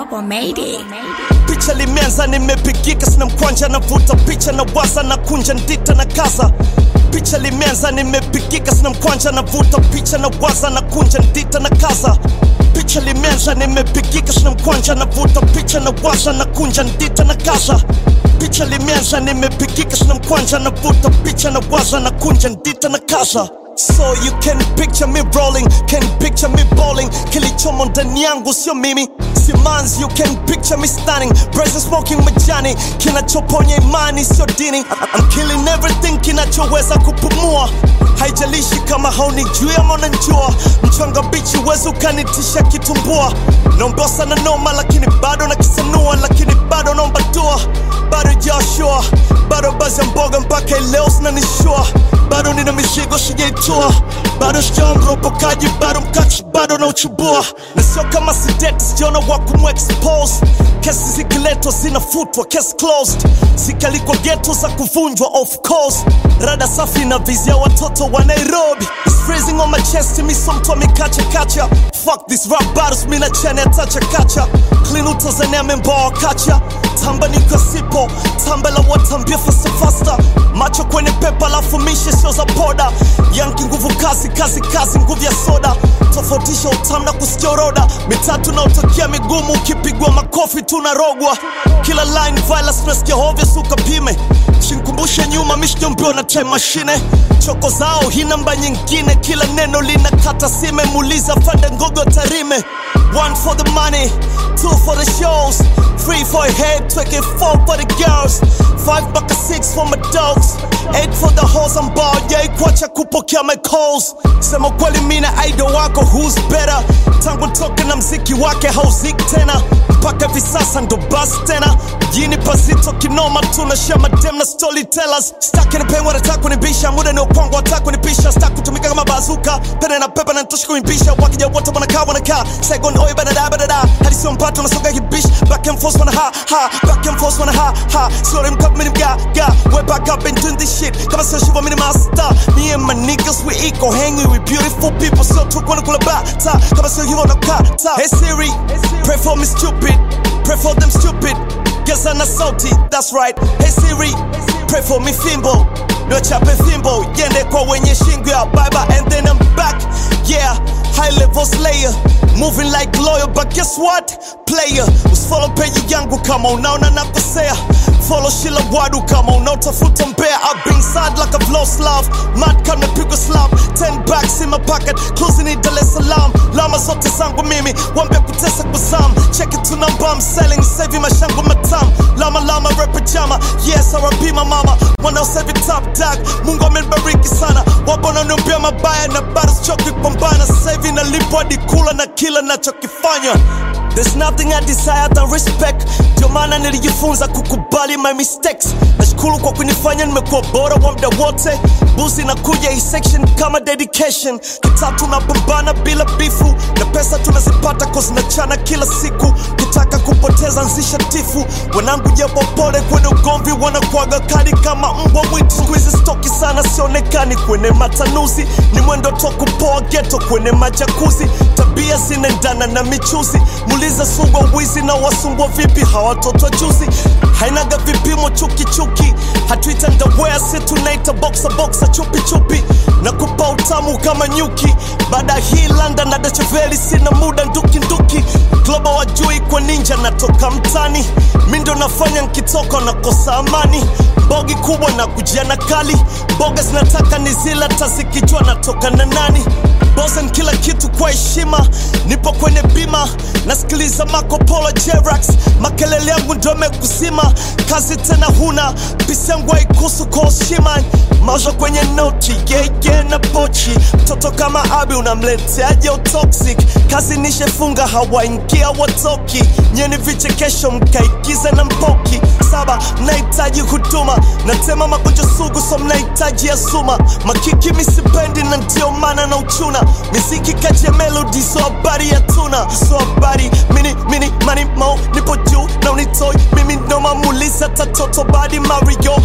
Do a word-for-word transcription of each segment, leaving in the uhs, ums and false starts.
Papa made it. Picha limeanza nimepigika sina mkwanja navuta picha na waza na kunja ndita na kaza. Picha limeanza nimepigika sina mkwanja navuta picha na waza na kunja ndita na kaza. Picha limeanza nimepigika sina mkwanja navuta picha na waza na kunja ndita na kaza. Picha limeanza nimepigika sina mkwanja navuta picha na waza na kunja ndita na kaza. So you can picture me rolling, can picture me bowling. Kilichomo ndani yangu sio mimi, si manzi. You can picture me stunning, brazen smoking majani. Kinachoponya imani sio dini. I'm killing everything kinachoweza kupumua. Haijalishi kama haunijui ama unanijua. Mchanga bichi uwezi ukanitisha kitumbua. Naomba sana noma lakini bado nakisanua. Lakini bado naomba dua, bado Joshua. Bado bazi ya mboga mpaka leo sinanishua. Bado nina mizigo sijaitua. Bado sijamropokaji, bado mkachi, bado na uchubua. Na sio kama sideti, sijiona wakumu expose. Kesi zikiletwa zinafutwa, case closed. Zikalikwa ghetto za kuvunjwa of course. Rada safi na vizia watoto wa Nairobi. It's freezing on my chest, mi so mtu amekacha kacha. Fuck this rap battles, mina chane atacha kacha. Clean utazania membawa kacha. Tamba niko sipo, tamba la watambia faster faster. Macho kwenye pepa lafu mishe sio za poda. Yanki nguvu kazi, kazi kazi nguvu ya soda. Tofautisha utamu na kusikia roda. Mitatu na utokia migumu, ukipigwa makofi tunarogwa. Kila line violence unasikia hovya suka pime. Shinkumbushe nyuma mishke mbio na time machine. Choko zao hii namba nyingine. Kila neno lina kata sime. Muliza fanda ngogo tarime. One for the money, two for the shows, three for a head, twenty four for the girls, five baka six for my dogs, eight for the hoes I'm ball, yeah ikwacha kupokea my calls. Sema kweli mina idol wako who's better. Tangu toke na mziki wake hauziki tena. Mpaka visasa ndo basi tena. Jini pasito kinoma tunashare madem na storytellers. Staki nipengu wanataka nibisha. Muda ni ukwangu wataka nipisha. Staki kutumika kama bazuka. Pene na pepa na nitosha kuimbisha. Wakija wote wanakaa wanakaa. Second oi banada banada. Hadi sio mpato na soga kibish. Back and forth wana ha ha. Back and forth wana ha ha. Sorry mkap mini mga ga. Way back up and doing this shit. Kama sio shiva mini master. Me and my niggas we equal. Hanging with beautiful people. So tuku wana kula bata. Kama sio hivo na kata. Hey Siri, pray for me stupid. Pray for them stupid. Guess I'm not salty, that's right. Hey Siri, pray for me fimbo. No chape fimbo. Yende kwa wenye shingo ya bye-bye. And then I'm back, yeah. High level slayer. Moving like lawyer, but guess what? Player. Usfollow penye yangu kama unaona nakosea. Follow shila wadu kama unautafuta mbea. I've been sad like I've lost love. Mad kama pigo slap. Ten bags in my pocket, closing in Dar es Salaam. Lama zote zangu mimi, wambe kutesa kuzam. Check it to number I'm selling, saving my shangu matam. Lama lama rap pajama, yes R I P my mama. Wanna save it top dog, Mungu amenibariki sana. Wabona niambia mabaya na bado sichoki kupambana. Saving na lipo hadi kula na kila nachokifanya. There's nothing I desire than respect. Ndio maana nilijifunza kukubali my mistakes. Nashukuru kwa kunifanya nimekuwa bora wa muda wote. Buzi na kuja hii section kama dedication. Kitatu napambana bila bifu. Na pesa tunazipata cause nachana kila siku. Kitaka kupoteza nzisha tifu. Wanangu jebo pole kwenye ugomvi. Wanakuaga kali kama mbwa mwitu. Squeeze stoki sana sionekani kwenye matanuzi. Ni mwendo toku poa ghetto kwenye majakuzi. Tabia zinaendana na michuzi. Muliza sungwa wizi na wasumbwa vipi hawatoto juzi. Hainaga vipimo chuki chuki. Hatuita ndawea si tunaita boxa boxa chupi chupi. Na kupa utamu kama nyuki. Baada hii London na Dacheveli sina muda nduki nduki. Global wajui kwa ninja natoka mtani. Mindo nafanya nkitoka na kosa amani. Bogi kubwa na kujiana kali. Boga zinataka nizila tazikijua natoka na nani. Bosen kila kitu kwa heshima. Nipo kwenye bima. Nasikiliza Marco Polo J-Rax. Makelele yangu ndo mekusima. Kazi tena huna. Pisi yangu haikusu kwa Oshima. Mausha kwenye noti, yeah yeah na pochi. Mtoto kama Abi unamleteaje utoxic. Kazi nishefunga hawaingia watoki. Nyeni vichekesho mkaikize na mpoki. Saba, mnahitaji huduma. Natema magonjwa sugu so mnahitaji ya suma. Makiki misipendi na ndio maana na uchuna. Miziki kaje melody so habari ya tuna. So habari, mini mini money mo. Nipo juu na unitoi. Mimi ndo mamuliza tatoto badi Mario. Omuli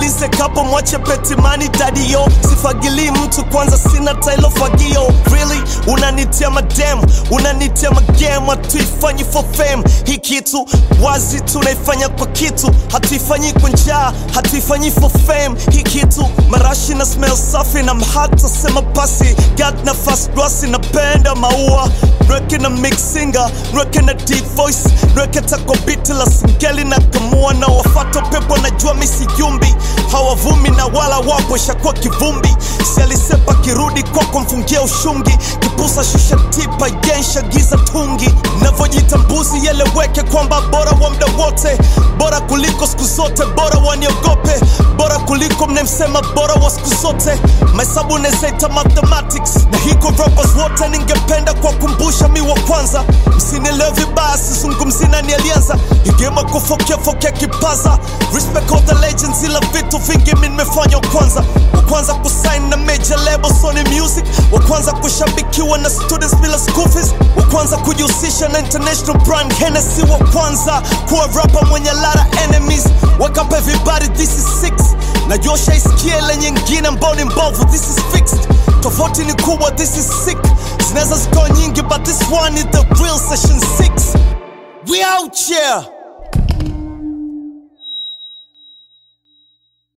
muulize kapo mwache petimani daddy yo. Sifagili mtu kwanza sina tailo fagio. Really unanitia madem, unanitia magame. Hatuifanyi for fame, hii kitu wazi tunaifanya kwa kitu. Hatuifanyi kwa njaa, hatuifanyi for fame, hii kitu marashi na smell safi na mhata sema pasi. God na fast rossi na penda maua. Nweke na mixinga, nweke na deep voice, nweke tako biti la singeli na kamua. Na wafato pepo na jua misi yumbi, hawavumi na wala wapo shakwa kivumbi. Si alisepa kirudi kwako mfungia ushungi. Kipusa shisha tipa yensha giza tungi. Navojita mbuzi yeleweke kwamba bora wa mda wote. Bora kuliko siku zote, bora waniogope. Bora kuliko mnemsema bora wa siku zote. Maesabu nezaita mathematics. Na hiko rappers wote ningependa kwa kumbusha mi wa kwanza. Msinielewe vibaya sizungumzi nani alianza. Igema kufokea fokea kipaza. Respect all the legends ila vitu vingi mi nimefanya kwanza. Wa kwanza kusign na major label Sony Music. Wa kwanza kushabikiwa na students bila school fees. Wa kwanza kujihusisha na international brand Hennessy. Wa kwanza kuwa rapper mwenye lara enemies. Wake up everybody, this is six. Na josha isikie le nyingine ambao ni mbovu, this is fixed. Tofauti ni kubwa, this is sick. Zinaweza zikawa nyingi but this one is the real session six. We out here.